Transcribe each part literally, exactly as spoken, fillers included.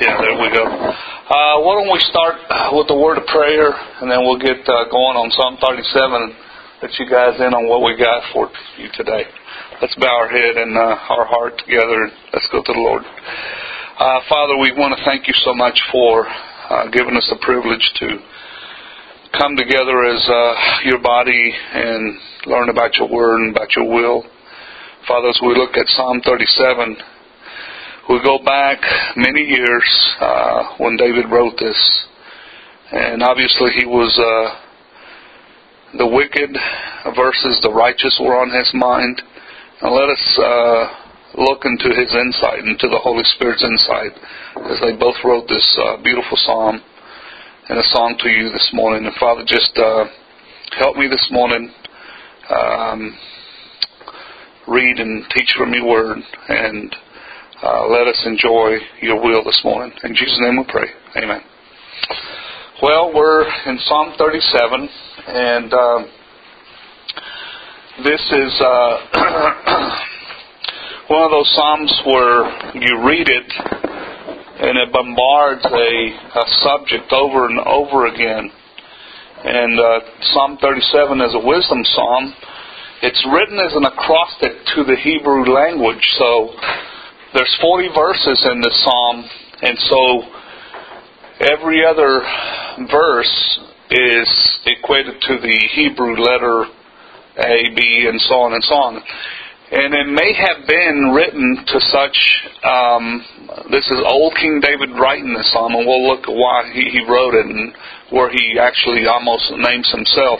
Yeah, there we go. Uh, why don't we start with the word of prayer, and then we'll get uh, going on Psalm thirty-seven, let you guys in on what we got for you today. Let's bow our head and uh, our heart together, and let's go to the Lord. Uh, Father, we want to thank you so much for uh, giving us the privilege to come together as uh, your body and learn about your word and about your will. Father, as we look at Psalm thirty-seven, we go back many years uh, when David wrote this. And obviously he was uh, the wicked versus the righteous were on his mind. And let us uh, look into his insight, into the Holy Spirit's insight, as they both wrote this uh, beautiful psalm and a song to you this morning. And Father, just uh, help me this morning um, read and teach from your word, and uh, let us enjoy your will this morning. In Jesus' name we pray. Amen. Well, we're in Psalm thirty-seven, and uh, this is uh, one of those psalms where you read it and it bombards a, a subject over and over again. And uh, Psalm thirty-seven is a wisdom psalm. It's written as an acrostic to the Hebrew language. So there's forty verses in this psalm, and so every other verse is equated to the Hebrew letter A, B, and so on and so on. And it may have been written to such, um, this is old King David writing this psalm, and we'll look at why he, he wrote it and where he actually almost names himself.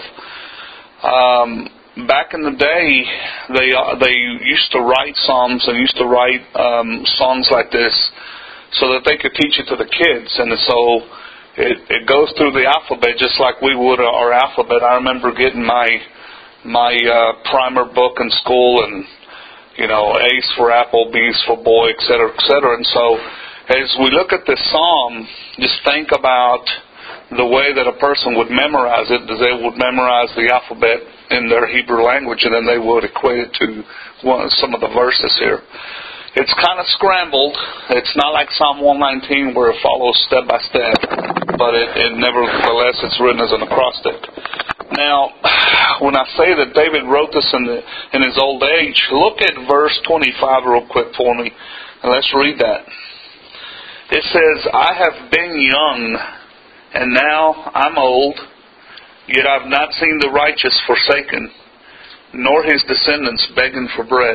Um, back in the day, they uh, they used to write psalms and used to write um, songs like this so that they could teach it to the kids. And so it, it goes through the alphabet just like we would our alphabet. I remember getting my my uh, primer book in school, and you know, A's for apple, B's for boy, et cetera, et cetera. And so as we look at this psalm, just think about the way that a person would memorize it. They would memorize the alphabet in their Hebrew language, and then they would equate it to one, some of the verses here. It's kind of scrambled. It's not like Psalm one nineteen where it follows step by step, but it, it nevertheless it's written as an acrostic. Now, when I say that David wrote this in, the, in his old age, look at verse twenty-five real quick for me, and let's read that. It says, I have been young, and now I'm old, yet I've not seen the righteous forsaken, nor his descendants begging for bread.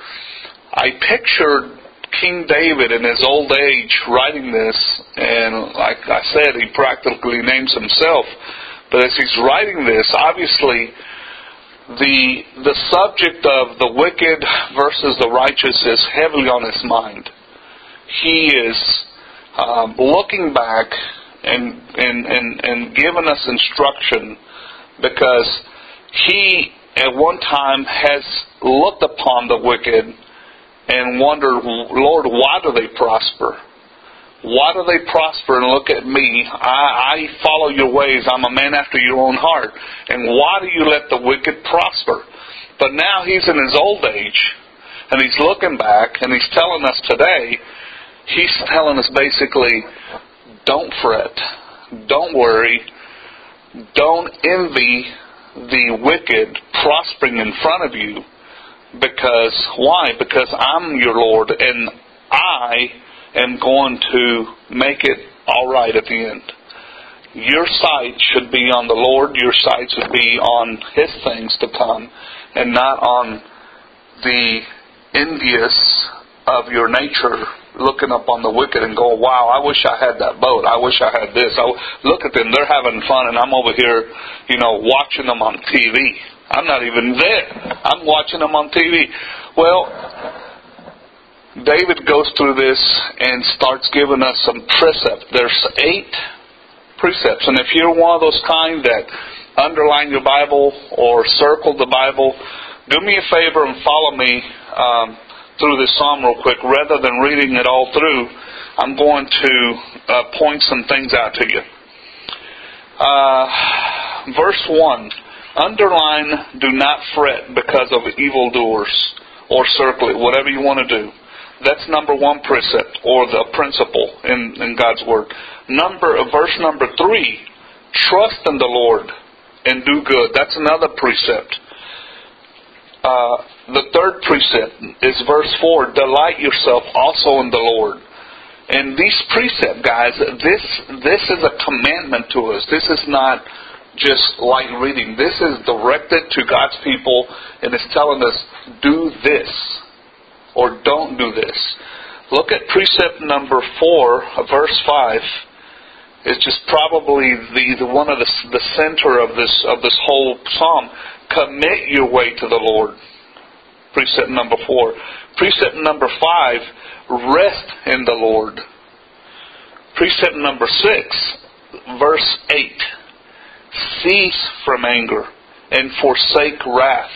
I pictured King David in his old age writing this, and like I said, he practically names himself. But as he's writing this, obviously the the subject of the wicked versus the righteous is heavily on his mind. He is um, looking back and, and, and, and giving us instruction, because he at one time has looked upon the wicked and wondered, Lord, why do they prosper? Why do they prosper? And look at me. I, I follow your ways. I'm a man after your own heart. And why do you let the wicked prosper? But now he's in his old age, and he's looking back, and he's telling us today, he's telling us basically, don't fret. Don't worry. Don't envy the wicked prospering in front of you. Because, why? Because I'm your Lord, and I am going to make it all right at the end. Your sight should be on the Lord. Your sight should be on His things to come, and not on the envious of your nature looking up on the wicked and going, wow, I wish I had that boat. I wish I had this. I, look at them. They're having fun, and I'm over here, you know, watching them on T V. I'm not even there. I'm watching them on T V. Well, David goes through this and starts giving us some precepts. There's eight precepts. And if you're one of those kind that underline your Bible or circle the Bible, do me a favor and follow me um, through this psalm real quick. Rather than reading it all through, I'm going to uh, point some things out to you. Uh, verse one. Underline, do not fret because of evildoers, or circle it, whatever you want to do. That's number one precept. or the principle in, in God's Word. Number, verse number three, trust in the Lord and do good. That's another precept. Uh, the third precept is verse four, delight yourself also in the Lord. And these precept, guys, this this is a commandment to us. This is not just light reading. This is directed to God's people, and it's telling us, do this or don't do this. Look at precept number four, verse five. It's just probably the, the one of the the center of this of this whole psalm. Commit your way to the Lord. Precept number four. Precept number five. Rest in the Lord. Precept number six, verse eight. Cease from anger and forsake wrath.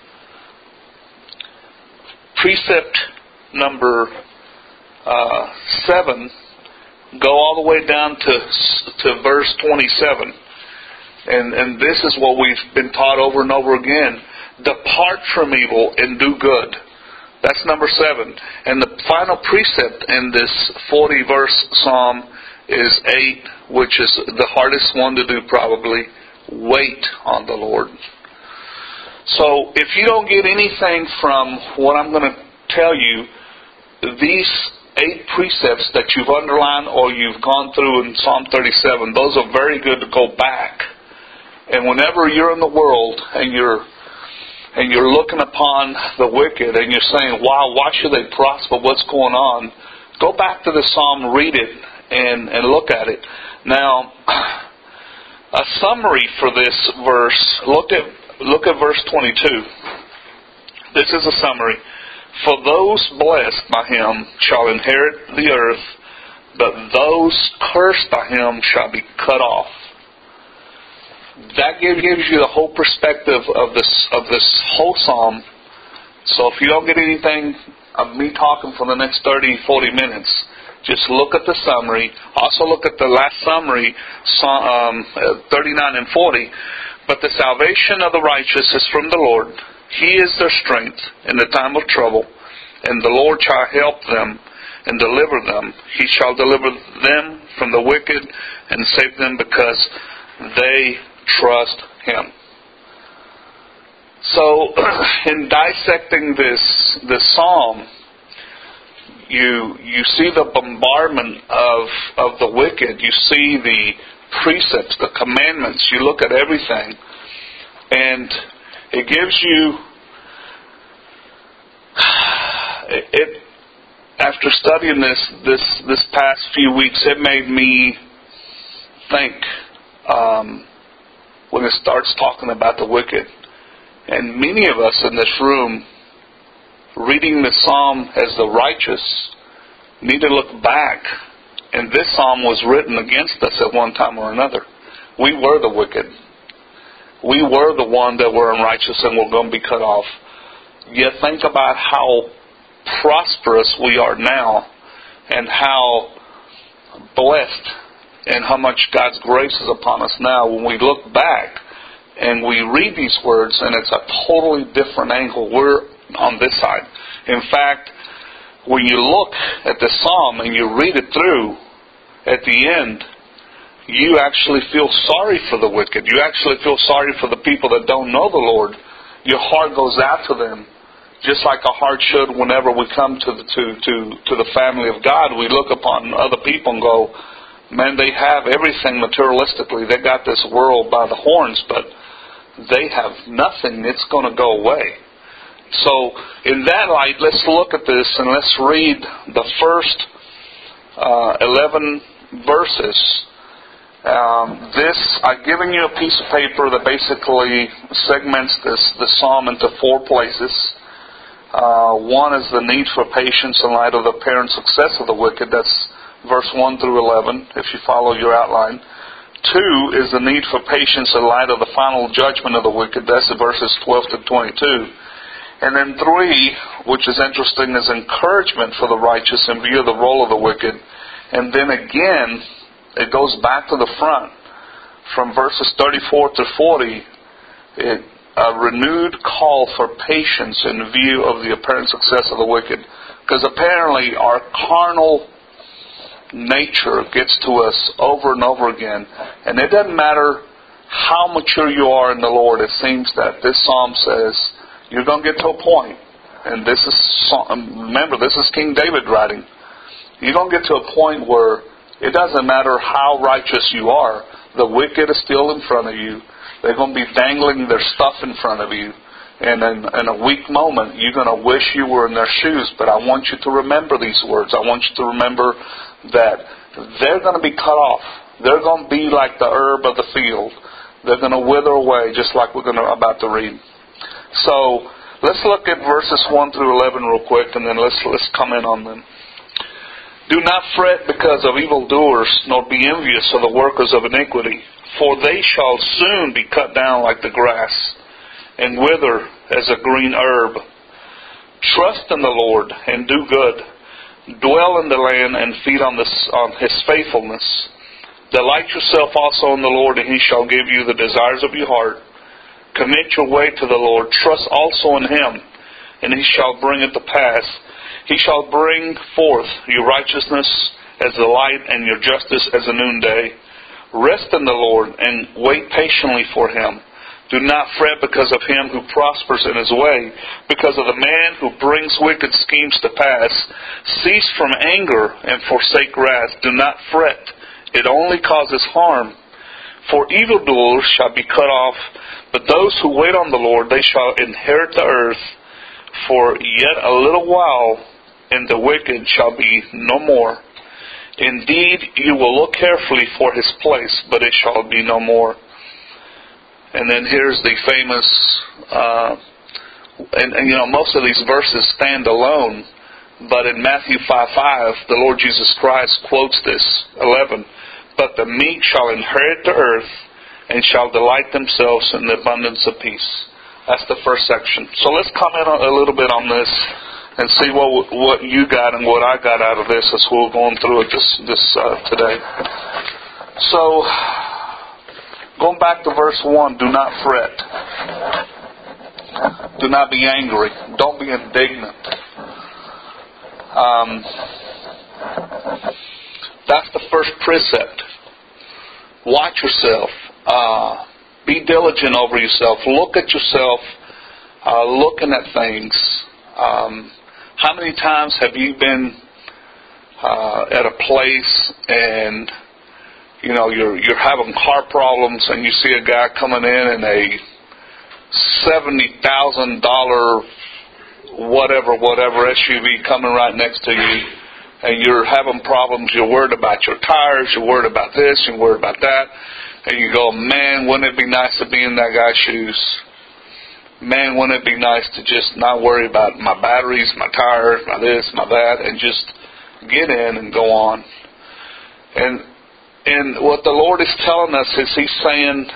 Precept number uh, seven. Go all the way down to to verse twenty-seven. And, and this is what we've been taught over and over again. Depart from evil and do good. That's number seven. And the final precept in this forty-verse psalm is eight, which is the hardest one to do probably. Wait on the Lord. So if you don't get anything from what I'm going to tell you, these eight precepts that you've underlined or you've gone through in Psalm thirty-seven, those are very good to go back. And whenever you're in the world and you're and you're looking upon the wicked and you're saying, wow, why should they prosper? What's going on? Go back to the psalm, read it, and, and look at it. Now, a summary for this verse, look at look at verse twenty-two. This is a summary. For those blessed by him shall inherit the earth, but those cursed by him shall be cut off. That gives you the whole perspective of this of this whole psalm. So if you don't get anything of me talking for the next thirty, forty minutes, just look at the summary. Also look at the last summary, um, thirty-nine and forty. But the salvation of the righteous is from the Lord. He is their strength in the time of trouble. And the Lord shall help them and deliver them. He shall deliver them from the wicked and save them because they trust him. So, in dissecting this this psalm, you you see the bombardment of of the wicked. You see the precepts, the commandments. You look at everything, and it gives you it. it after studying this this this past few weeks, it made me think. Um, when it starts talking about the wicked. And many of us in this room, reading the psalm as the righteous, need to look back. And this psalm was written against us at one time or another. We were the wicked. We were the one that were unrighteous and were going to be cut off. Yet think about how prosperous we are now and how blessed and how much God's grace is upon us now. When we look back and we read these words, and it's a totally different angle. We're on this side. In fact, when you look at the psalm and you read it through, at the end, you actually feel sorry for the wicked. You actually feel sorry for the people that don't know the Lord. Your heart goes out to them, just like a heart should whenever we come to the, to, to, to the family of God. We look upon other people and go, man, they have everything materialistically. They got this world by the horns, but they have nothing. It's going to go away. So, in that light, let's look at this and let's read the first uh, eleven verses. Um, this, I've given you a piece of paper that basically segments this the psalm into four places. Uh, one is the need for patience in light of the apparent success of the wicked. That's verse one through eleven, if you follow your outline. Two is the need for patience in light of the final judgment of the wicked. That's verses twelve to twenty-two. And then three, which is interesting, is encouragement for the righteous in view of the role of the wicked. And then again, it goes back to the front. From verses thirty-four to forty, it, a renewed call for patience in view of the apparent success of the wicked. Because apparently our carnal nature gets to us over and over again. And it doesn't matter how mature you are in the Lord. It seems that this psalm says you're going to get to a point, and this is, remember, this is King David writing. You're going to get to a point where it doesn't matter how righteous you are. The wicked is still in front of you. They're going to be dangling their stuff in front of you. And in, in a weak moment, you're going to wish you were in their shoes. But I want you to remember these words. I want you to remember that they're going to be cut off. They're going to be like the herb of the field. They're going to wither away, just like we're going to about to read. So let's look at verses one through eleven real quick, and then let's let's comment on them. Do not fret because of evildoers, nor be envious of the workers of iniquity, for they shall soon be cut down like the grass, and wither as a green herb. Trust in the Lord and do good. Dwell in the land and feed on, this, on His faithfulness. Delight yourself also in the Lord, and He shall give you the desires of your heart. Commit your way to the Lord. Trust also in Him, and He shall bring it to pass. He shall bring forth your righteousness as the light and your justice as the noonday. Rest in the Lord and wait patiently for Him. Do not fret because of him who prospers in his way, because of the man who brings wicked schemes to pass. Cease from anger and forsake wrath. Do not fret. It only causes harm. For evildoers shall be cut off, but those who wait on the Lord, they shall inherit the earth. For yet a little while, and the wicked shall be no more. Indeed, you will look carefully for his place, but it shall be no more. And then here's the famous, uh, and, and you know, most of these verses stand alone, but in Matthew five five, the Lord Jesus Christ quotes this, eleven. But the meek shall inherit the earth, and shall delight themselves in the abundance of peace. That's the first section. So let's comment a little bit on this, and see what what you got and what I got out of this as we're going through it this, this uh, today. So, going back to verse one, do not fret. Do not be angry. Don't be indignant. Um, that's the first precept. Watch yourself. Uh, be diligent over yourself. Look at yourself, uh, looking at things. Um, how many times have you been uh, at a place and you know, you're you're having car problems, and you see a guy coming in in a seventy thousand dollar whatever whatever S U V coming right next to you, and you're having problems. You're worried about your tires. You're worried about this. You're worried about that, and you go, man, wouldn't it be nice to be in that guy's shoes? Man, wouldn't it be nice to just not worry about my batteries, my tires, my this, my that, and just get in and go on. And And what the Lord is telling us is He's saying,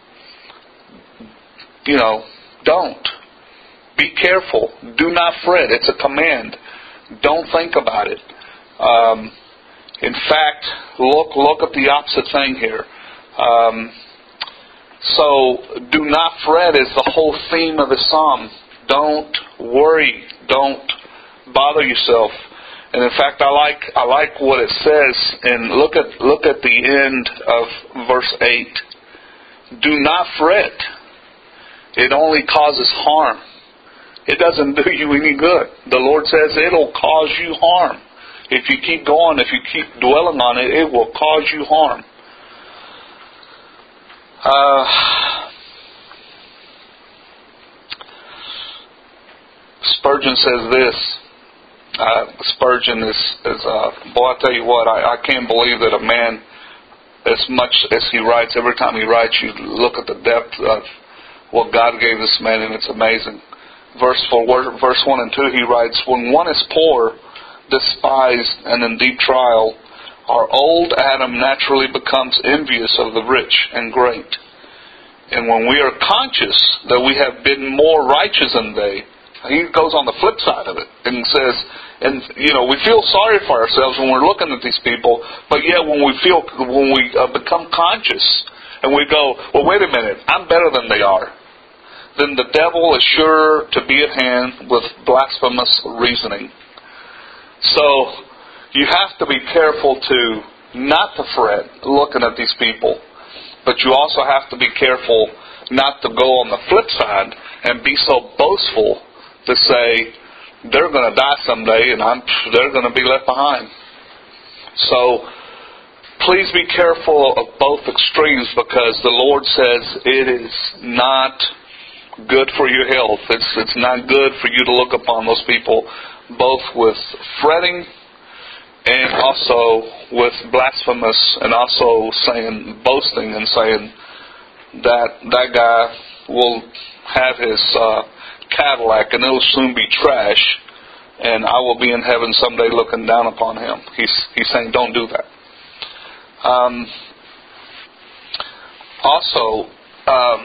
you know, don't. Be careful. Do not fret. It's a command. Don't think about it. Um, in fact, look look at the opposite thing here. Um, so, do not fret is the whole theme of the psalm. Don't worry. Don't bother yourself. And in fact, I like I like what it says. And look at look at the end of verse eight. Do not fret. It only causes harm. It doesn't do you any good. The Lord says it'll cause you harm. If you keep going, if you keep dwelling on it, it will cause you harm. Uh, Spurgeon says this. Uh, Spurgeon is, is uh, boy, I tell you what, I, I can't believe that a man, as much as he writes, every time he writes, you look at the depth of what God gave this man, and it's amazing. Verse four, verse one and two, he writes, when one is poor, despised, and in deep trial, our old Adam naturally becomes envious of the rich and great. And when we are conscious that we have been more righteous than they, he goes on the flip side of it and says, and you know, we feel sorry for ourselves when we're looking at these people, but yet when we feel, when we uh, become conscious and we go, well, wait a minute, I'm better than they are, then the devil is sure to be at hand with blasphemous reasoning. So, you have to be careful to not to fret looking at these people, but you also have to be careful not to go on the flip side and be so boastful to say they're going to die someday and I'm, they're going to be left behind. So please be careful of both extremes, because the Lord says it is not good for your health. It's, it's not good for you to look upon those people both with fretting and also with blasphemous, and also saying, boasting and saying that that guy will have his uh, Cadillac and it'll soon be trash and I will be in heaven someday looking down upon him. He's, he's saying don't do that. Um, also, um,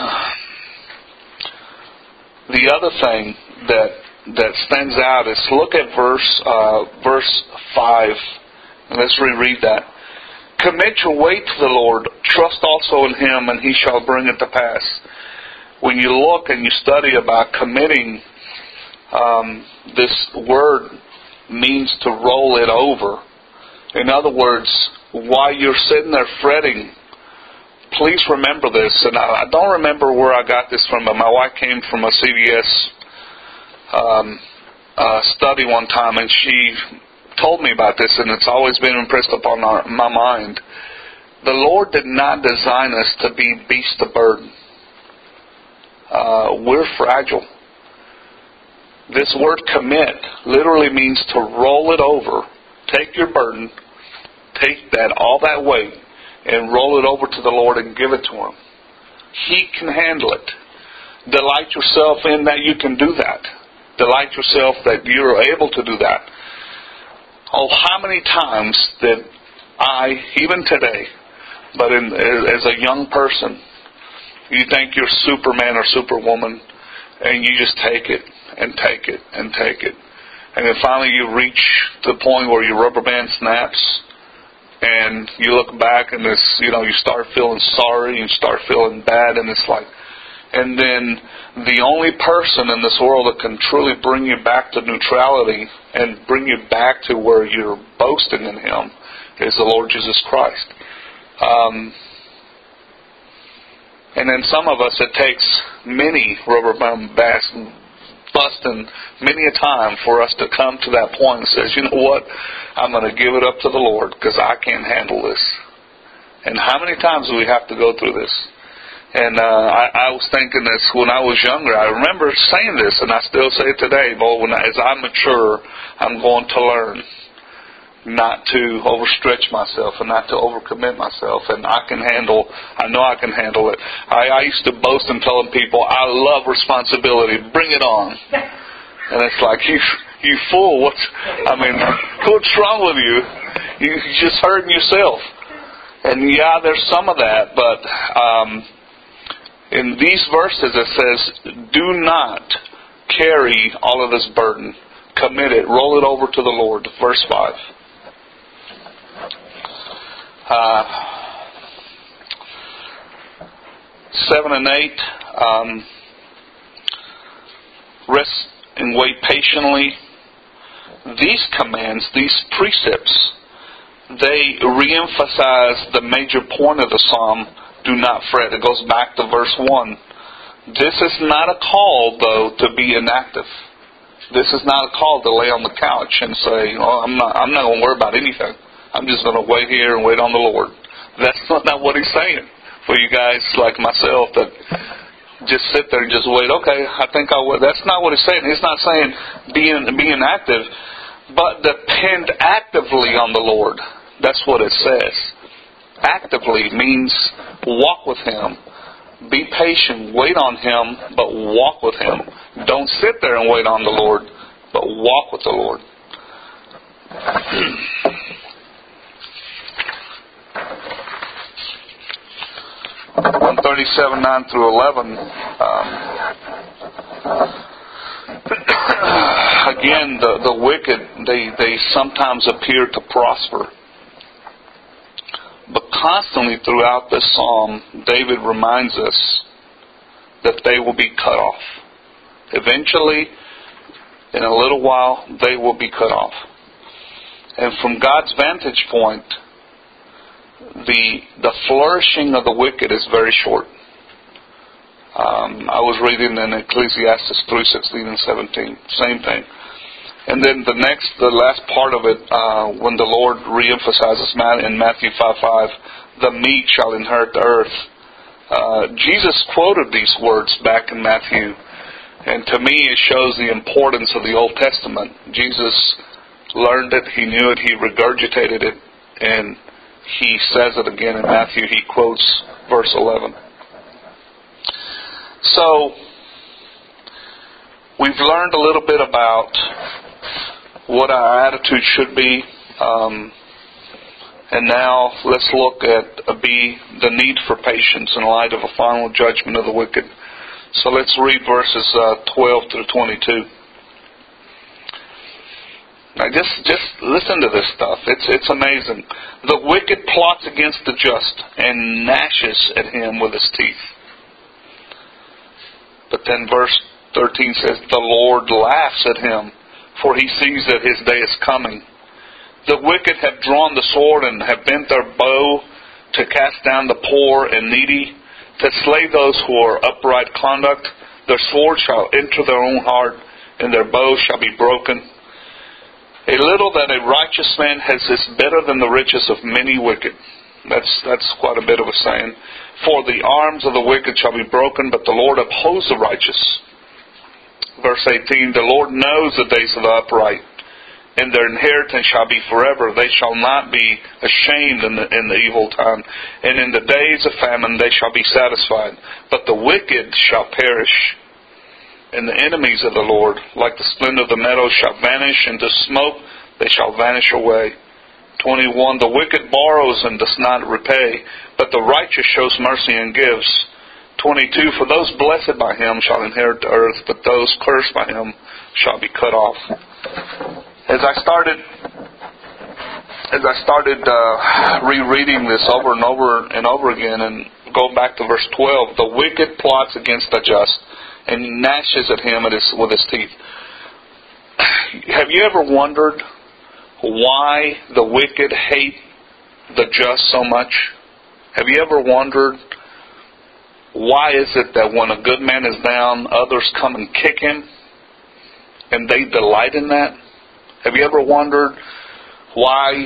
the other thing that that stands out is, look at verse uh, verse five. And let's reread that. Commit your way to the Lord, trust also in Him, and He shall bring it to pass. When you look and you study about committing, um, this word means to roll it over. In other words, while you're sitting there fretting, please remember this. And I, I don't remember where I got this from, but my wife came from a C V S um, uh, study one time, and she told me about this, and it's always been impressed upon our, my mind. The Lord did not design us to be beasts of burden. Uh, we're fragile. This word commit literally means to roll it over. Take your burden, take that all that weight, and roll it over to the Lord and give it to Him. He can handle it. Delight yourself in that you can do that. Delight yourself that you're able to do that. Oh, how many times did I, even today, but in, as a young person, you think you're Superman or Superwoman, and you just take it and take it and take it. And then finally you reach to the point where your rubber band snaps, and you look back and this, you know, you start feeling sorry, you start feeling bad, and it's like, and then the only person in this world that can truly bring you back to neutrality and bring you back to where you're boasting in Him is the Lord Jesus Christ. Um, and then some of us, it takes many rubber band busting many a time for us to come to that point and says, you know what, I'm going to give it up to the Lord because I can't handle this. And how many times do we have to go through this? And uh, I, I was thinking this when I was younger. I remember saying this, and I still say it today. But when I, as I mature, I'm going to learn not to overstretch myself and not to overcommit myself. And I can handle. I know I can handle it. I, I used to boast in telling people, "I love responsibility. Bring it on." And it's like, you, you fool. What's? I mean, what's wrong with you? You, you're just hurting yourself. And yeah, there's some of that, but. Um, In these verses it says, do not carry all of this burden. Commit it. Roll it over to the Lord. Verse five. Uh, seven and eight. Um, rest and wait patiently. These commands, these precepts, they reemphasize the major point of the psalm. Do not fret. It goes back to verse one. This is not a call, though, to be inactive. This is not a call to lay on the couch and say, "Oh, I'm not. I'm not going to worry about anything. I'm just going to wait here and wait on the Lord." That's not, not what He's saying. For you guys like myself that just sit there and just wait. Okay, I think I'll wait. That's not what He's saying. He's not saying be in, be inactive, but depend actively on the Lord. That's what it says. Actively means walk with Him. Be patient. Wait on Him, but walk with Him. Don't sit there and wait on the Lord, but walk with the Lord. one thirty-seven, nine through eleven. Um, again, the, the wicked, they, they sometimes appear to prosper. But constantly throughout this psalm, David reminds us that they will be cut off. Eventually, in a little while, they will be cut off. And from God's vantage point, the the flourishing of the wicked is very short. Um, I was reading in Ecclesiastes three sixteen and seventeen, same thing. And then the next, the last part of it, uh, when the Lord reemphasizes in Matthew five five, the meek shall inherit the earth. Uh, Jesus quoted these words back in Matthew, and to me it shows the importance of the Old Testament. Jesus learned it, he knew it, he regurgitated it, and he says it again in Matthew. He quotes verse eleven. So, we've learned a little bit about what our attitude should be. Um, and now let's look at uh, B, the need for patience in light of a final judgment of the wicked. So let's read verses uh, twelve through twenty-two. Now just, just listen to this stuff. It's, it's amazing. The wicked plots against the just and gnashes at him with his teeth. But then verse thirteen says, the Lord laughs at him, for he sees that his day is coming. The wicked have drawn the sword and have bent their bow to cast down the poor and needy, to slay those who are upright conduct. Their sword shall enter their own heart, and their bow shall be broken. A little that a righteous man has is better than the riches of many wicked. That's that's quite a bit of a saying. For the arms of the wicked shall be broken, but the Lord upholds the righteous. Verse eighteen, the Lord knows the days of the upright, and their inheritance shall be forever. They shall not be ashamed in the, in the evil time, and in the days of famine they shall be satisfied. But the wicked shall perish, and the enemies of the Lord, like the splendor of the meadow, shall vanish into smoke. They shall vanish away. twenty-one, the wicked borrows and does not repay, but the righteous shows mercy and gives. twenty-two, for those blessed by him shall inherit the earth, but those cursed by him shall be cut off. As I started, as I started uh, rereading this over and over and over again, and going back to verse twelve, the wicked plots against the just and gnashes at him at his, with his teeth. Have you ever wondered why the wicked hate the just so much? Have you ever wondered why is it that when a good man is down, others come and kick him, and they delight in that? Have you ever wondered why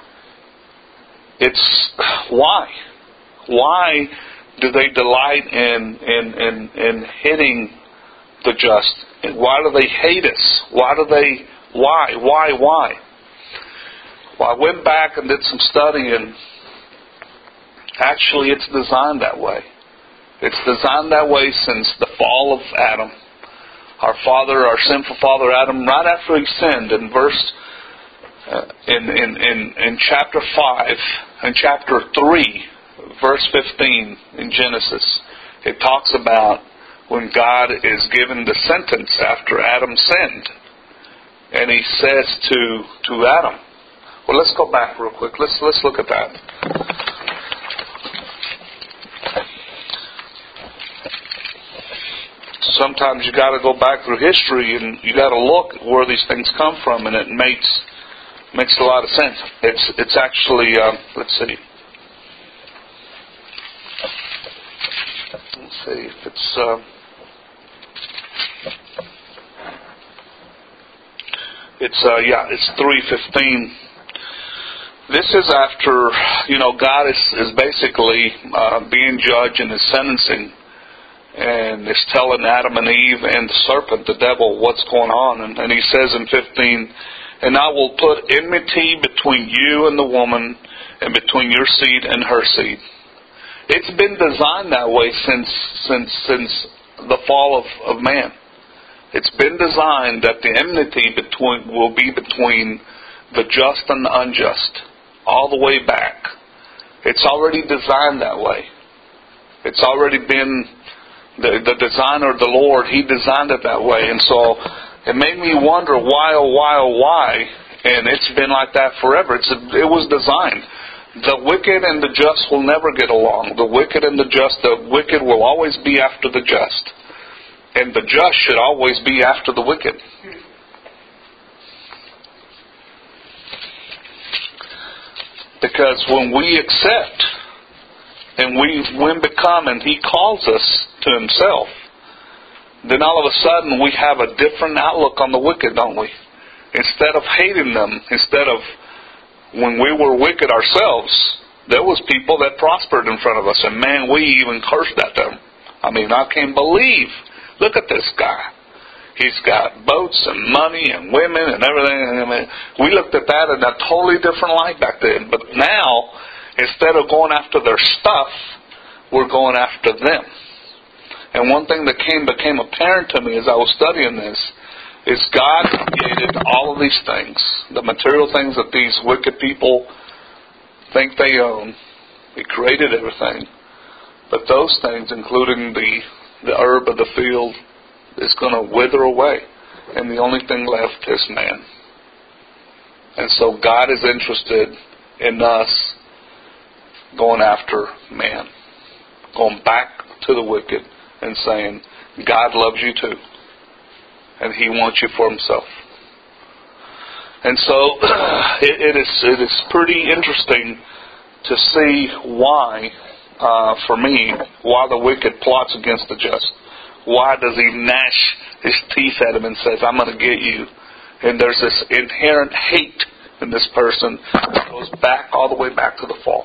it's why why do they delight in in in, in hitting the just? Why do they hate us? Why do they why why why? Well, I went back and did some study, and actually it's designed that way. It's designed that way since the fall of Adam. Our father, our sinful father Adam, right after he sinned, in verse, uh, in, in, in, in chapter five, in chapter three, verse fifteen in Genesis, it talks about when God is given the sentence after Adam sinned. And he says to, to Adam, well, let's go back real quick. Let's let's look at that. Sometimes you got to go back through history and you got to look at where these things come from, and it makes makes a lot of sense. It's it's actually uh, let's see, let's see if it's. Uh, it's uh, yeah, it's three fifteen. This is after, you know, God is, is basically uh, being judged in his sentencing, and is telling Adam and Eve and the serpent, the devil, what's going on. And, and he says in fifteen, and I will put enmity between you and the woman, and between your seed and her seed. It's been designed that way since since since the fall of, of man. It's been designed that the enmity between will be between the just and the unjust, all the way back. It's already designed that way. It's already been, the, the designer, the Lord, he designed it that way. And so it made me wonder why, oh, why, oh, why. And it's been like that forever. It's a, it was designed. The wicked and the just will never get along. The wicked and the just, the wicked will always be after the just. And the just should always be after the wicked. Because when we accept and we when become and He calls us to Himself, then all of a sudden we have a different outlook on the wicked, don't we? Instead of hating them, instead of when we were wicked ourselves, there was people that prospered in front of us, and man, we even cursed at them. I mean, I can't believe, look at this guy. He's got boats and money and women and everything. I mean, we looked at that in a totally different light back then. But now, instead of going after their stuff, we're going after them. And one thing that came became apparent to me as I was studying this is God created all of these things, the material things that these wicked people think they own. He created everything. But those things, including the, the herb of the field, is going to wither away. And the only thing left is man. And so God is interested in us going after man. Going back to the wicked and saying, God loves you too. And He wants you for Himself. And so it, it is it is pretty interesting to see why, uh, for me, why the wicked plots against the just. Why does he gnash his teeth at him and says, I'm going to get you? And there's this inherent hate in this person that goes back all the way back to the fall.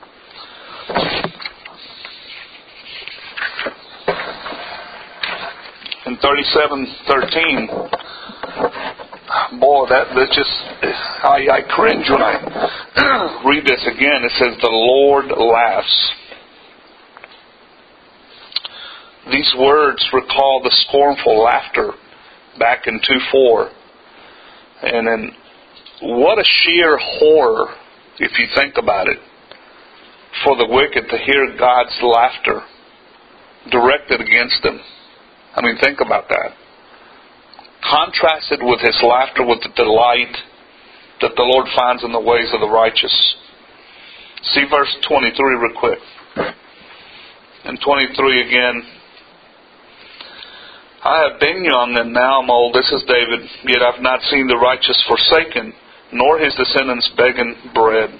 In thirty-seven thirteen, boy, that, that just, I, I cringe when I read this again. It says, the Lord laughs. These words recall the scornful laughter back in two four. And then, what a sheer horror, if you think about it, for the wicked to hear God's laughter directed against them. I mean, think about that. Contrasted with His laughter with the delight that the Lord finds in the ways of the righteous. See verse twenty-three real quick. In twenty-three again. I have been young and now I'm old, this is David, yet I've not seen the righteous forsaken, nor his descendants begging bread.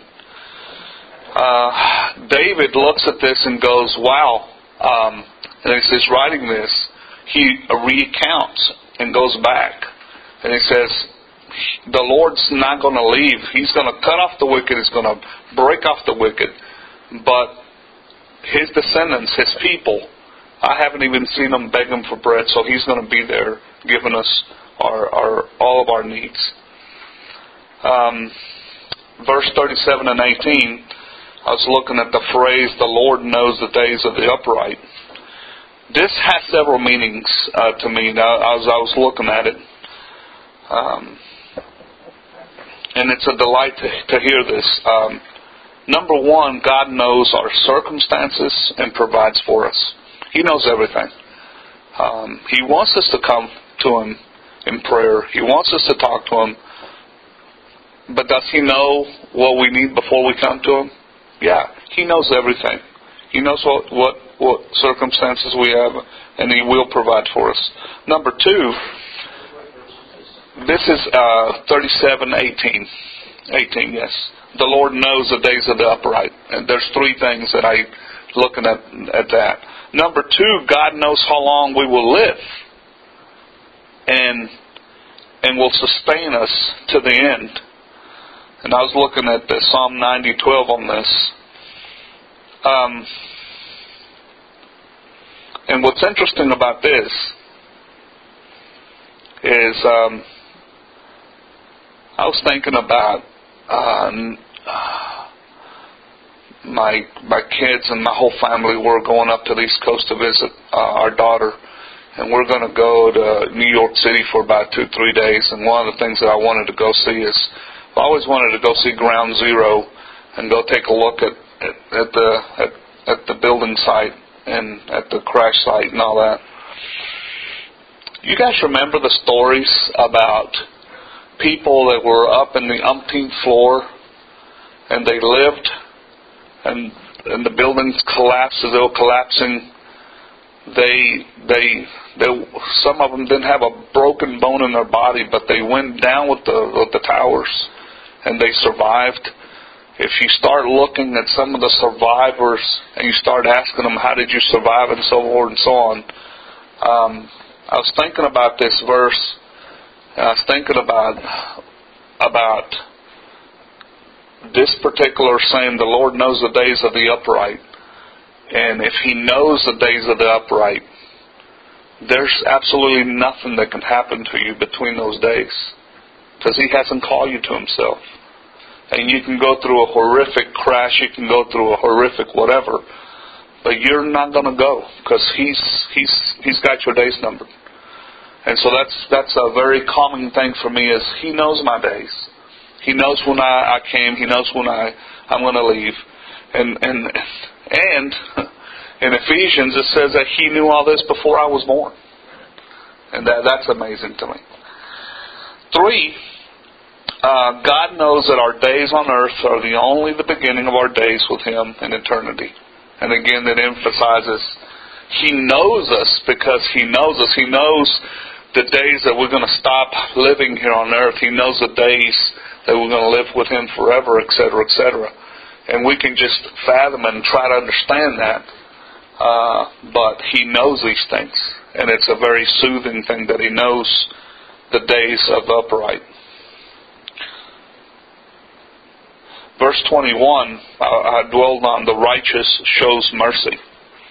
Uh, David looks at this and goes, wow. Um, and as he's writing this, he recounts and goes back. And he says, the Lord's not going to leave. He's going to cut off the wicked. He's going to break off the wicked. But His descendants, His people, I haven't even seen them beg Him for bread. So He's going to be there giving us our, our all of our needs. Um, verse thirty-seven and eighteen, I was looking at the phrase, the Lord knows the days of the upright. This has several meanings uh, to me now, as I was looking at it. Um, and it's a delight to, to hear this. Um, number one, God knows our circumstances and provides for us. He knows everything. Um, he wants us to come to Him in prayer. He wants us to talk to Him. But does He know what we need before we come to Him? Yeah, He knows everything. He knows what, what, what circumstances we have, and He will provide for us. Number two, this is uh, thirty-seven eighteen. eighteen, yes. The Lord knows the days of the upright. And there's three things that I looking at at that. Number two, God knows how long we will live, and and will sustain us to the end. And I was looking at the Psalm ninety twelve on this. Um, and what's interesting about this is um, I was thinking about um, my my kids and my whole family. We're going up to the East Coast to visit uh, our daughter, and we're going to go to New York City for about two, three days. And one of the things that I wanted to go see is, I always wanted to go see Ground Zero and go take a look at at, at the at, at the building site and at the crash site and all that. You guys remember the stories about people that were up in the umpteenth floor and they lived, and and the buildings collapsed as they were collapsing. They they they some of them didn't have a broken bone in their body, but they went down with the with the towers, and they survived. if you start looking at some of the survivors and you start asking them, how did you survive, and so forth and so on. Um, I was thinking about this verse, and I was thinking about about this particular saying, the Lord knows the days of the upright. And if He knows the days of the upright, there's absolutely nothing that can happen to you between those days, because He hasn't called you to Himself. And you can go through a horrific crash, you can go through a horrific whatever, but you're not going to go, because He's He's He's got your days numbered. And so that's that's a very calming thing for me, is He knows my days. He knows when I, I came. He knows when I I'm going to leave. And and and in Ephesians it says that He knew all this before I was born, and that that's amazing to me. Three. Uh, God knows that our days on earth are the only the beginning of our days with Him in eternity. And again, that emphasizes He knows us because He knows us. He knows the days that we're going to stop living here on earth. He knows the days that we're going to live with Him forever, et cetera, et cetera. And we can just fathom and try to understand that. Uh, but He knows these things. And it's a very soothing thing that He knows the days of the upright. Verse twenty-one, I, I dwelled on, the righteous shows mercy.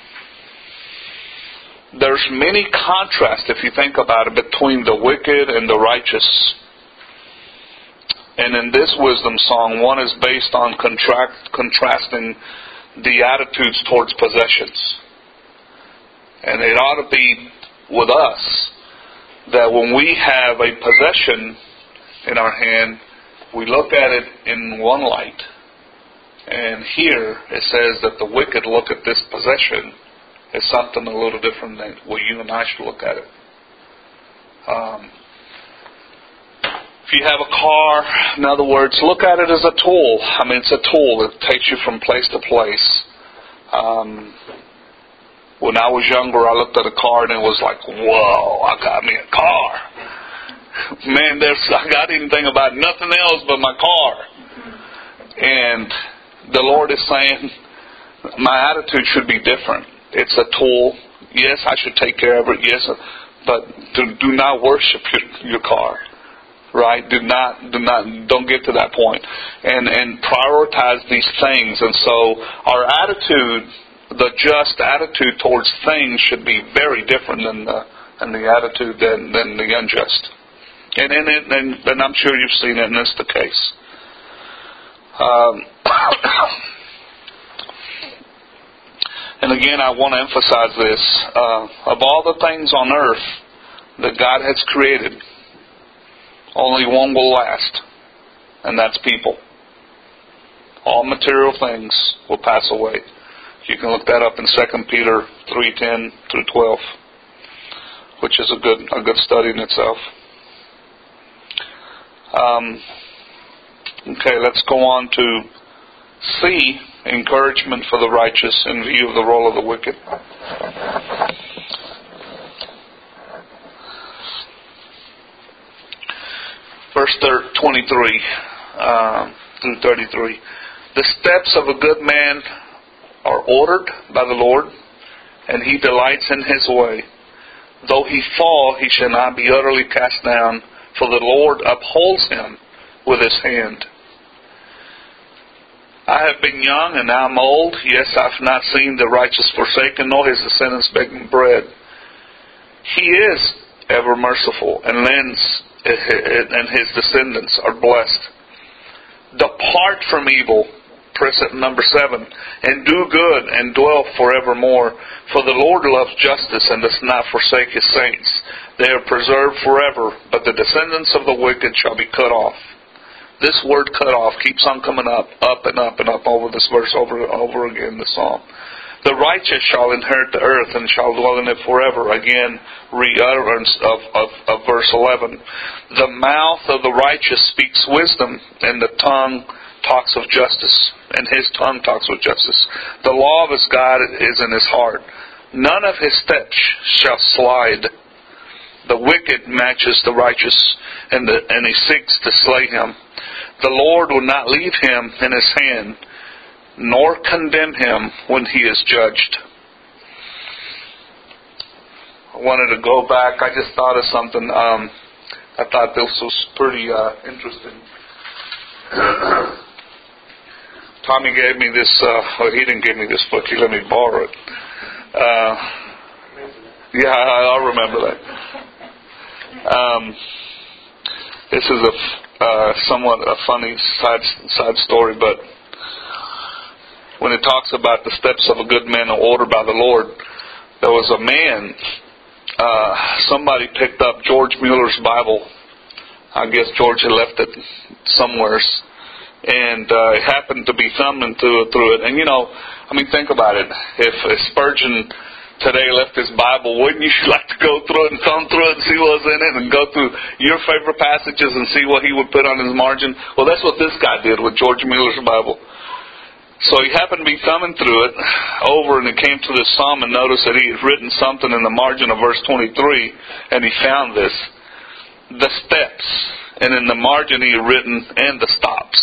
There's many contrasts, if you think about it, between the wicked and the righteous. And in this wisdom song, one is based on contract, contrasting the attitudes towards possessions. And it ought to be with us that when we have a possession in our hand, we look at it in one light. And here it says that the wicked look at this possession as something a little different than what you and I should look at it. Um, if you have a car, in other words, look at it as a tool. I mean, it's a tool that takes you from place to place. Um, when I was younger, I looked at a car and it was like, whoa, I got me a car. Man, there's, I didn't think about nothing else but my car. And the Lord is saying, my attitude should be different. It's a tool. Yes, I should take care of it. Yes, but do, do not worship your, your car. Right? Do not, do not, don't get to that point. And and prioritize these things. And so our attitude, the just attitude towards things, should be very different than the than the attitude than than the unjust. And and, and and I'm sure you've seen it, and that's the case. Um, and again, I want to emphasize this. Uh, of all the things on earth that God has created, only one will last, and that's people. All material things will pass away. You can look that up in Second Peter three ten through twelve, which is a good a good study in itself. Um, okay, let's go on to C, encouragement for the righteous in view of the role of the wicked. Verse twenty-three uh, through thirty-three. The steps of a good man are ordered by the Lord, and he delights in his way. Though he fall, he shall not be utterly cast down, for the Lord upholds him with his hand. I have been young, and now I'm old. Yes, I've not seen the righteous forsaken, nor his descendants begging bread. He is ever merciful, and lends, and his descendants are blessed. Depart from evil, precept number seven, and do good, and dwell forevermore. For the Lord loves justice, and does not forsake his saints. They are preserved forever, but the descendants of the wicked shall be cut off. This word cut off keeps on coming up, up and up and up over this verse, over and over again, the psalm. The righteous shall inherit the earth and shall dwell in it forever. Again, reutterance of, of, of verse eleven. The mouth of the righteous speaks wisdom, and the tongue talks of justice, and his tongue talks of justice. The law of his God is in his heart. None of his steps shall slide. The wicked matches the righteous, and, the, and he seeks to slay him. the Lord will not leave him in his hand, nor condemn him when he is judged. I wanted to go back. I just thought of something. Um, I thought this was pretty uh, interesting. Tommy gave me this, uh, well, he didn't give me this book, he let me borrow it. Uh, yeah, I, I remember that. Um, this is a uh, somewhat a funny side side story, but when it talks about the steps of a good man are ordered by the Lord, there was a man, uh, somebody picked up George Mueller's Bible. I guess George had left it somewhere, and uh, it happened to be thumbing through it, through it. And you know, I mean, think about it. If, if Spurgeon today left his Bible, wouldn't you like to go through it and thumb through it and see what's in it and go through your favorite passages and see what he would put on his margin? Well, that's what this guy did with George Mueller's Bible. So he happened to be thumbing through it over, and he came to this psalm and noticed that he had written something in the margin of verse twenty-three, and he found this. The steps, and in the margin he had written, and the stops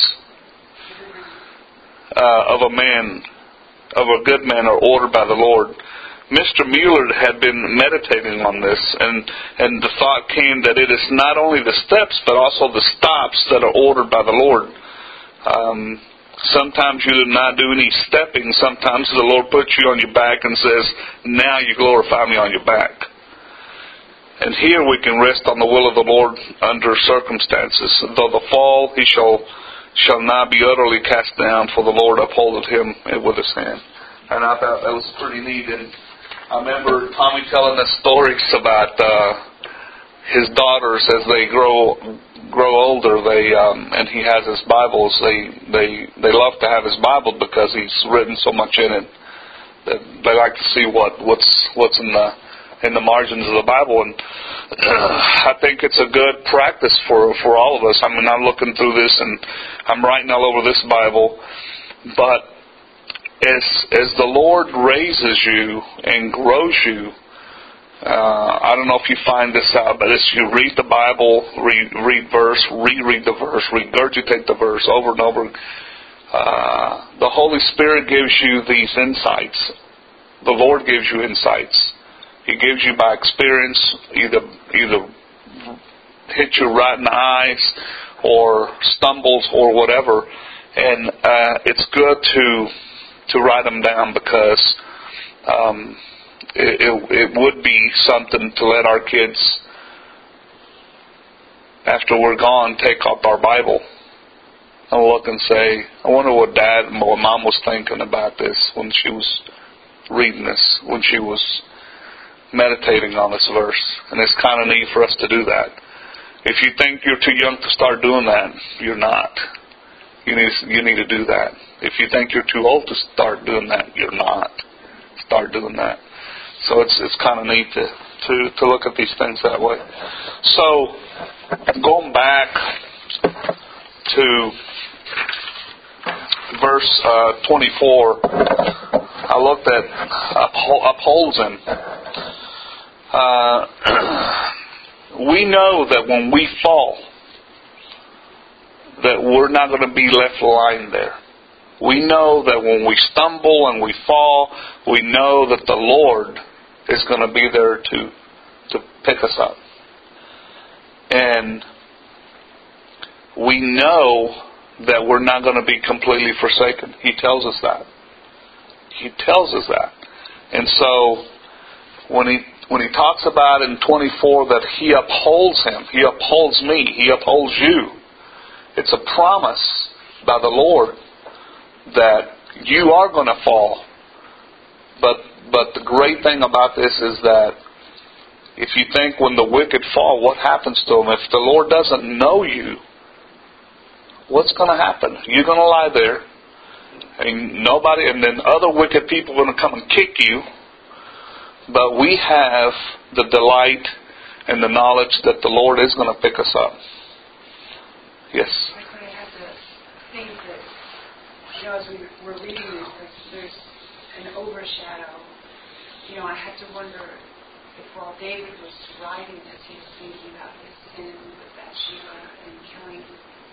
uh, of a man, of a good man are ordered by the Lord. Mister Mueller had been meditating on this, and, and the thought came that it is not only the steps, but also the stops that are ordered by the Lord. Um, sometimes you do not do any stepping. Sometimes the Lord puts you on your back and says, now you glorify me on your back. And here we can rest on the will of the Lord under circumstances. Though the fall, he shall shall not be utterly cast down, for the Lord upholdeth him with his hand. And I thought that was pretty neat. And I remember Tommy telling us stories about uh, his daughters as they grow grow older. They um, and he has his Bibles. They they they love to have his Bible because he's written so much in it. That they like to see what what's what's in the in the margins of the Bible, and uh, I think it's a good practice for for all of us. I mean, I'm looking through this and I'm writing all over this Bible, but as as the Lord raises you and grows you, uh, I don't know if you find this out, but as you read the Bible, read, read verse, reread the verse, regurgitate the verse over and over, uh, the Holy Spirit gives you these insights. The Lord gives you insights. He gives you by experience, either either hit you right in the eyes or stumbles or whatever. And uh, it's good to to write them down because um, it, it, it would be something to let our kids, after we're gone, take up our Bible and look and say, I wonder what Dad and what Mom was thinking about this when she was reading this, when she was meditating on this verse. And it's kind of neat for us to do that. If you think you're too young to start doing that, you're not. You need you need to do that. If you think you're too old to start doing that, you're not. Start doing that. So it's it's kind of neat to, to, to look at these things that way. So going back to verse uh, twenty-four, I looked at upholds him. Uh, we know that when we fall, that we're not going to be left lying there. We know that when we stumble and we fall, we know that the Lord is going to be there to to pick us up. And we know that we're not going to be completely forsaken. He tells us that. He tells us that. And so when he when he talks about in twenty-four that he upholds him, he upholds me, he upholds you. It's a promise by the Lord that you are going to fall. But but the great thing about this is that if you think when the wicked fall, what happens to them? If the Lord doesn't know you, what's going to happen? You're going to lie there, and nobody, and then other wicked people are going to come and kick you. But we have the delight and the knowledge that the Lord is going to pick us up. Yes. I have to think that, you know, as we were reading this, there's an overshadow. You know, I had to wonder if while David was writing this, he was thinking about his sin with Bathsheba and killing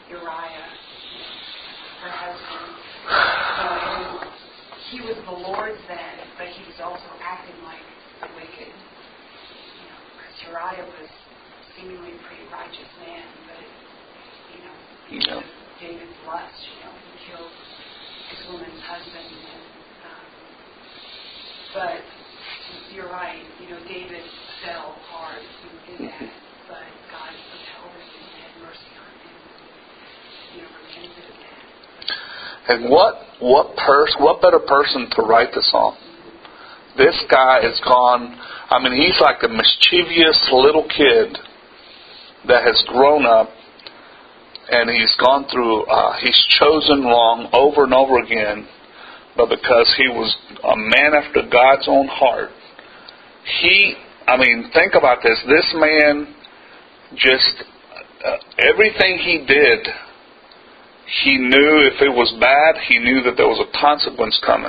Uriah, her husband. You know, and he was the Lord's then, but he was also acting like the wicked. You know, because Uriah was seemingly a pretty righteous man, but it, you know, because of David's lust, you know, he killed his woman's husband. And, um, but you're right, you know, David fell hard in that, but God upheld him and had mercy on him, and, you know, repented of that. And what what pers- what better person to write the song? This guy is gone. I mean, he's like a mischievous little kid that has grown up, and he's gone through. Uh, he's chosen wrong over and over again, but because he was a man after God's own heart, he. I mean, think about this. This man just uh, everything he did. He knew if it was bad, he knew that there was a consequence coming.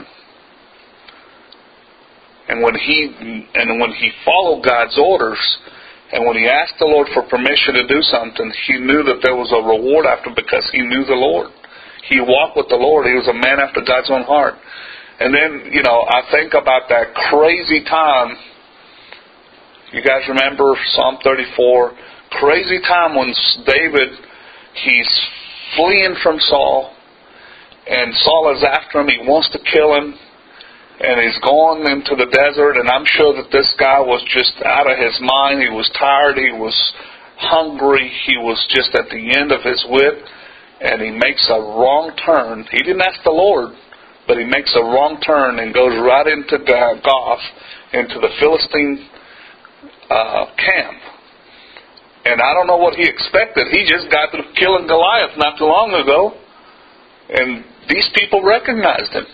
And when he and when he followed God's orders, and when he asked the Lord for permission to do something, he knew that there was a reward after, because he knew the Lord. He walked with the Lord. He was a man after God's own heart. And then, you know, I think about that crazy time. You guys remember Psalm thirty-four? Crazy time when David, he's fleeing from Saul, and Saul is after him. He wants to kill him, and he's going into the desert, and I'm sure that this guy was just out of his mind. He was tired, he was hungry, he was just at the end of his wit, and he makes a wrong turn. He didn't ask the Lord, but he makes a wrong turn and goes right into Gath, into the Philistine uh, camp. And I don't know what he expected. He just got through killing Goliath not too long ago. And these people recognized him.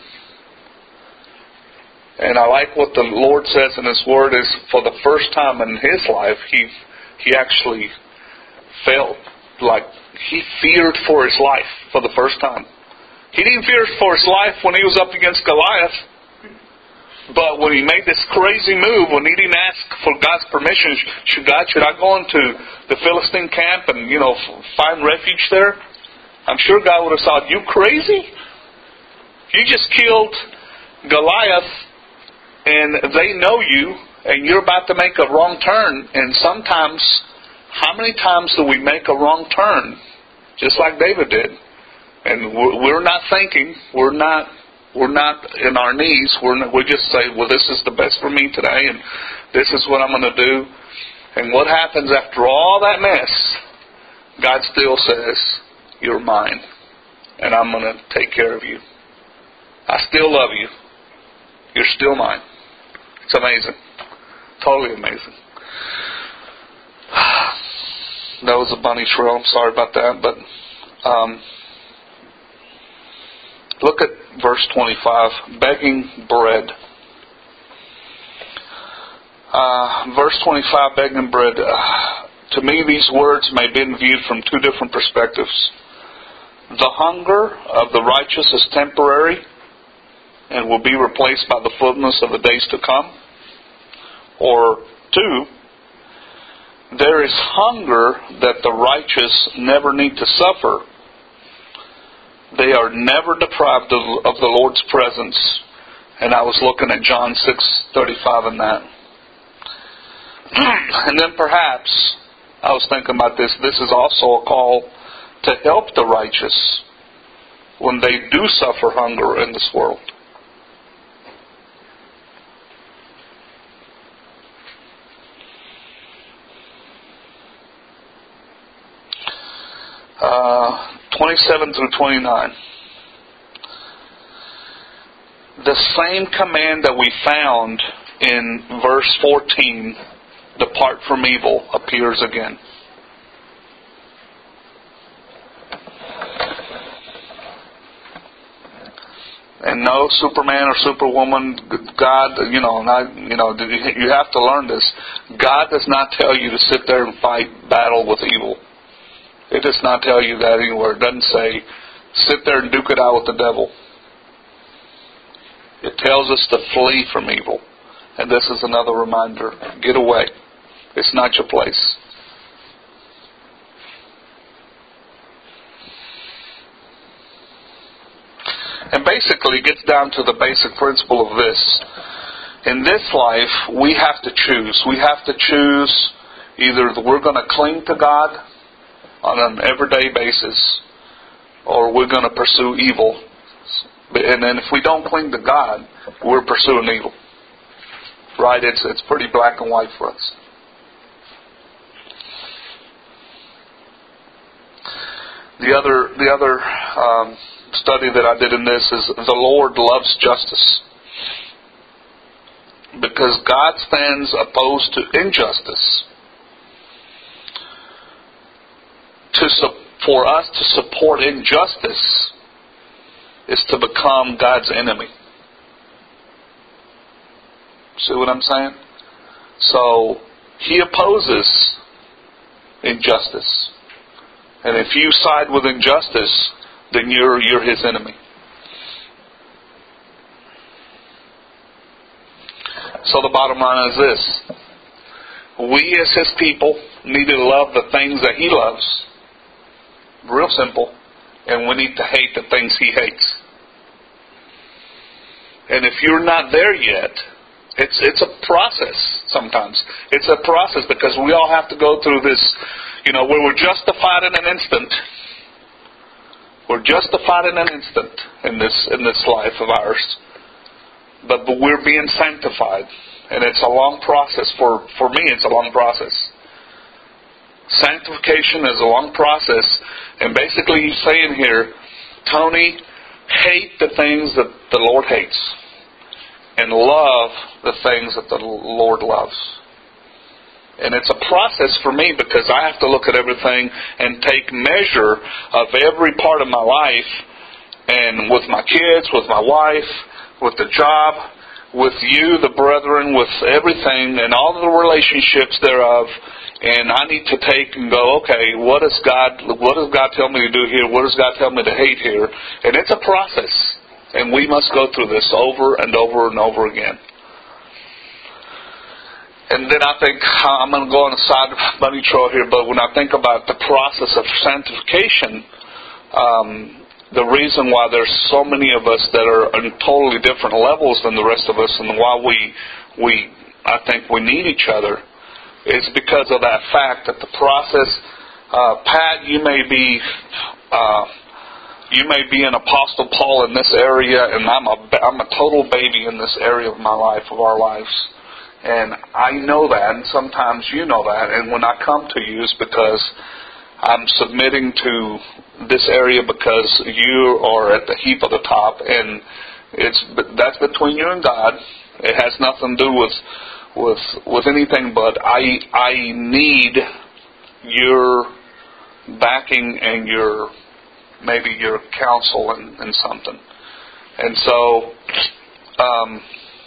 And I like what the Lord says in His Word is, for the first time in his life, he he actually felt like he feared for his life for the first time. He didn't fear for his life when he was up against Goliath. But when he made this crazy move, when he didn't ask for God's permission, should God, should I go into the Philistine camp and, you know, find refuge there? I'm sure God would have thought, you crazy? You just killed Goliath, and they know you, and you're about to make a wrong turn. And sometimes, how many times do we make a wrong turn? Just like David did. And we're not thinking, we're not... We're not in our knees. We're not, we just say, well, this is the best for me today, and this is what I'm going to do. And what happens after all that mess? God still says, you're mine, and I'm going to take care of you. I still love you. You're still mine. It's amazing. Totally amazing. That was a bunny shrill. I'm sorry about that, but... Um, Look at verse twenty-five, begging bread. Uh, verse twenty-five, begging bread. Uh, to me, these words may be viewed from two different perspectives. The hunger of the righteous is temporary and will be replaced by the fullness of the days to come. Or two, there is hunger that the righteous never need to suffer. They are never deprived of, of the Lord's presence. And I was looking at John six thirty-five in that. And then perhaps, I was thinking about this, this is also a call to help the righteous when they do suffer hunger in this world. Uh, twenty-seven through twenty-nine. The same command that we found in verse fourteen, depart from evil, appears again. And no Superman or Superwoman, God, you know, not, you know, you have to learn this. God does not tell you to sit there and fight battle with evil. It does not tell you that anywhere. It doesn't say, sit there and duke it out with the devil. It tells us to flee from evil. And this is another reminder. Get away. It's not your place. And basically it gets down to the basic principle of this. In this life, we have to choose. We have to choose either that we're going to cling to God on an everyday basis, or we're going to pursue evil. And then if we don't cling to God, we're pursuing evil. Right? It's it's pretty black and white for us. The other the other um, study that I did in this is the Lord loves justice. Because God stands opposed to injustice. To for us to support injustice is to become God's enemy. See what I'm saying? So He opposes injustice, and if you side with injustice, then you're you're His enemy. So the bottom line is this: we as His people need to love the things that He loves. Real simple. And we need to hate the things He hates. And if you're not there yet, it's it's a process sometimes. It's a process because we all have to go through this, you know, where we're justified in an instant. We're justified in an instant in this in this life of ours. But, but we're being sanctified. And it's a long process. For, for me, it's a long process. Sanctification is a long process. And basically he's saying here, Tony, hate the things that the Lord hates. And love the things that the Lord loves. And it's a process for me because I have to look at everything and take measure of every part of my life. And with my kids, with my wife, with the job, with you, the brethren, with everything, and all of the relationships thereof. And I need to take and go, okay, what does God, what does God tell me to do here? What does God tell me to hate here? And it's a process. And we must go through this over and over and over again. And then I think, I'm going to go on a side bunny trail here, but when I think about the process of sanctification, um, the reason why there's so many of us that are on totally different levels than the rest of us, and why we, we, I think we need each other, is because of that fact that the process, uh, Pat, you may be, uh, you may be an Apostle Paul in this area, and I'm a, I'm a total baby in this area of my life, of our lives. And I know that, and sometimes you know that, and when I come to you, it's because I'm submitting to this area because you are at the heap of the top, and it's that's between you and God. It has nothing to do with with with anything, but I I need your backing and your maybe your counsel in, in something. And so um,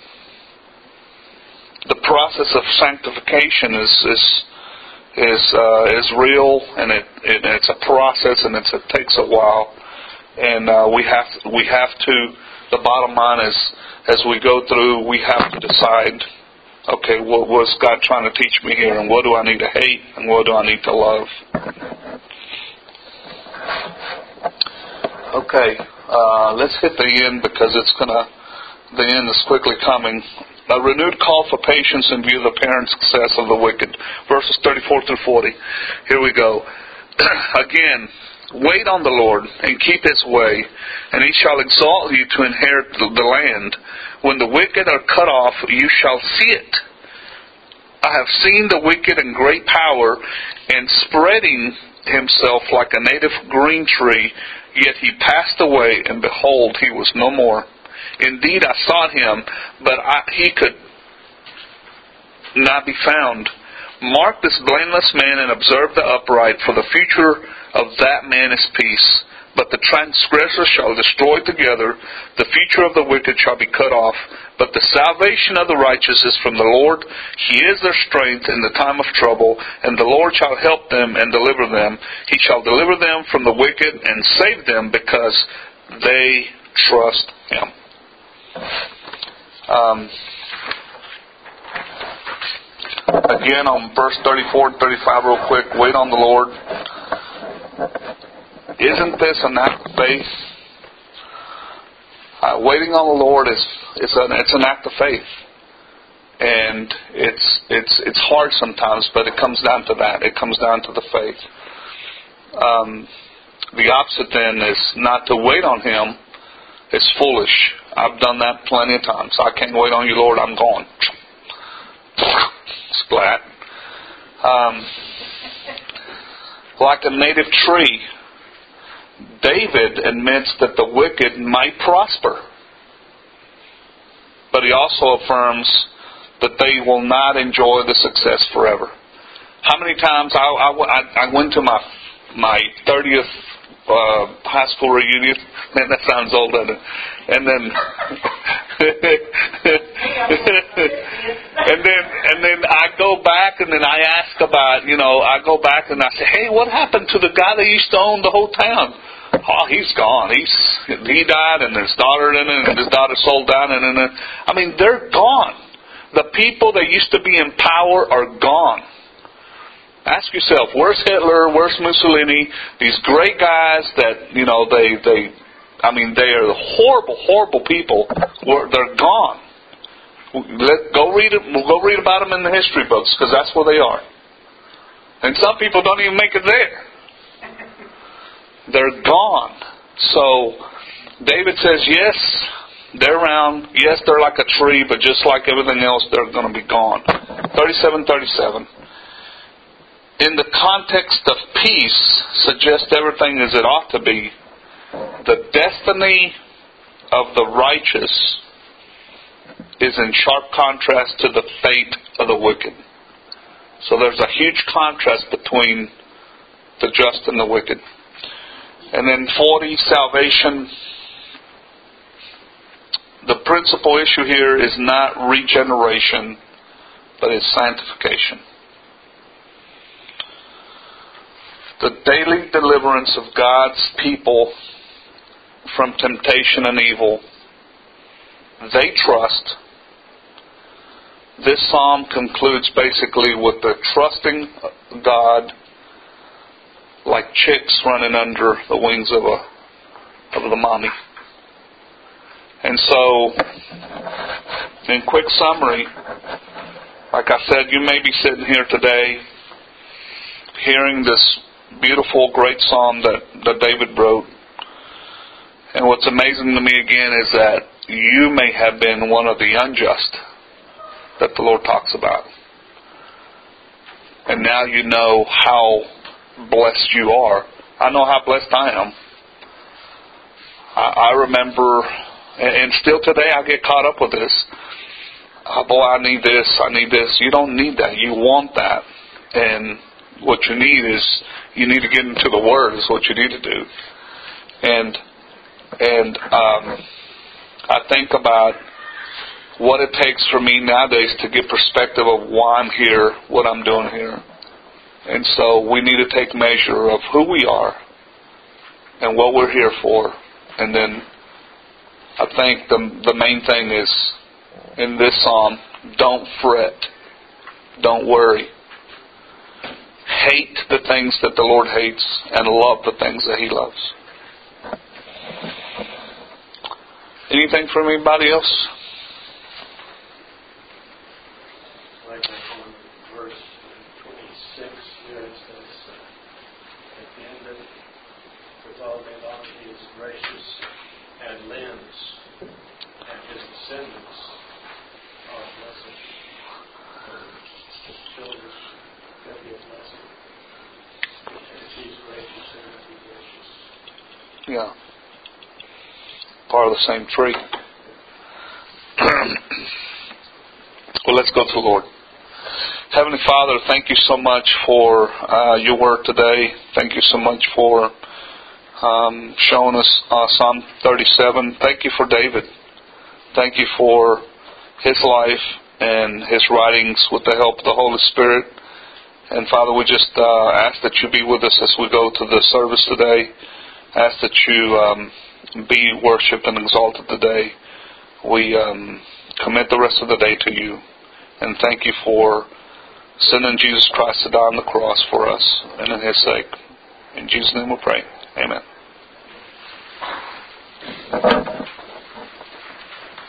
the process of sanctification is is is uh, is real, and it, it it's a process, and it's, it takes a while, and uh, we have to, we have to. The bottom line is, as we go through, we have to decide, okay, what was God trying to teach me here, and what do I need to hate, and what do I need to love? Okay, uh, let's hit the end because it's gonna. The end is quickly coming. A renewed call for patience in view of the apparent success of the wicked. Verses thirty-four through forty. Here we go. Again, wait on the Lord and keep His way, and He shall exalt you to inherit the land. When the wicked are cut off, you shall see it. I have seen the wicked in great power and spreading himself like a native green tree, yet he passed away, and behold, he was no more. Indeed, I sought him, but I, he could not be found. Mark this blameless man and observe the upright, for the future of that man is peace. But the transgressor shall destroy together, the future of the wicked shall be cut off. But the salvation of the righteous is from the Lord. He is their strength in the time of trouble, and the Lord shall help them and deliver them. He shall deliver them from the wicked and save them, because they trust Him. Um, again, on verse thirty-four and thirty-five real quick, wait on the Lord. Isn't this an act of faith? Uh, waiting on the Lord is it's an it's an act of faith, and it's it's it's hard sometimes, but it comes down to that. It comes down to the faith. Um, the opposite then is not to wait on Him. It's foolish. I've done that plenty of times. I can't wait on you, Lord. I'm gone. Splat. Um, like a native tree, David admits that the wicked might prosper, but he also affirms that they will not enjoy the success forever. How many times I, I, I went to my my thirtieth uh, high school reunion? Man, that sounds old, doesn't it? And then, and then, and then I go back and then I ask about, you know, I go back and I say, hey, what happened to the guy that used to own the whole town? Oh, he's gone. He's he died, and his daughter in it, and his daughter sold down, and then I mean, they're gone. The people that used to be in power are gone. Ask yourself, where's Hitler? Where's Mussolini? These great guys that, you know, they, they, I mean, they are horrible, horrible people. They're gone. Let, go read it. We'll go read about them in the history books, because that's where they are. And some people don't even make it there. They're gone. So David says, yes, they're around. Yes, they're like a tree, but just like everything else, they're going to be gone. thirty-seven thirty-seven. In the context of peace, suggests everything as it ought to be. The destiny of the righteous is in sharp contrast to the fate of the wicked. So there's a huge contrast between the just and the wicked. And then forty, salvation. The principal issue here is not regeneration, but it's sanctification. The daily deliverance of God's people from temptation and evil. They trust. This psalm concludes basically with the trusting God like chicks running under the wings of a of the mommy. And so, in quick summary, like I said, you may be sitting here today hearing this beautiful, great psalm that, that David wrote. And what's amazing to me again is that you may have been one of the unjust that the Lord talks about. And now you know how blessed you are. I know how blessed I am. I, I remember, and still today I get caught up with this. Oh, boy, I need this, I need this. You don't need that. You want that. And what you need is, you need to get into the Word is what you need to do. And and um, I think about what it takes for me nowadays to get perspective of why I'm here, what I'm doing here. And so we need to take measure of who we are and what we're here for. And then I think the the main thing is in this psalm, don't fret, don't worry. Hate the things that the Lord hates and love the things that He loves. Anything from anybody else? Like on verse twenty-six, here it says, uh, at the end of it, with all day long He is gracious and lends, and His descendants are blessed. So His children will be a blessing. And He's gracious and will be gracious. Yeah. Part of the same tree. Well, let's go to the Lord. Heavenly Father, thank you so much for uh, your word today. Thank you so much for um, showing us uh, Psalm thirty-seven. Thank you for David. Thank you for his life and his writings with the help of the Holy Spirit. And Father, we just uh, ask that you be with us as we go to the service today. Ask that you um, be worshipped and exalted today. We um, commit the rest of the day to you. And thank you for sending Jesus Christ to die on the cross for us and in His sake. In Jesus' name we pray. Amen.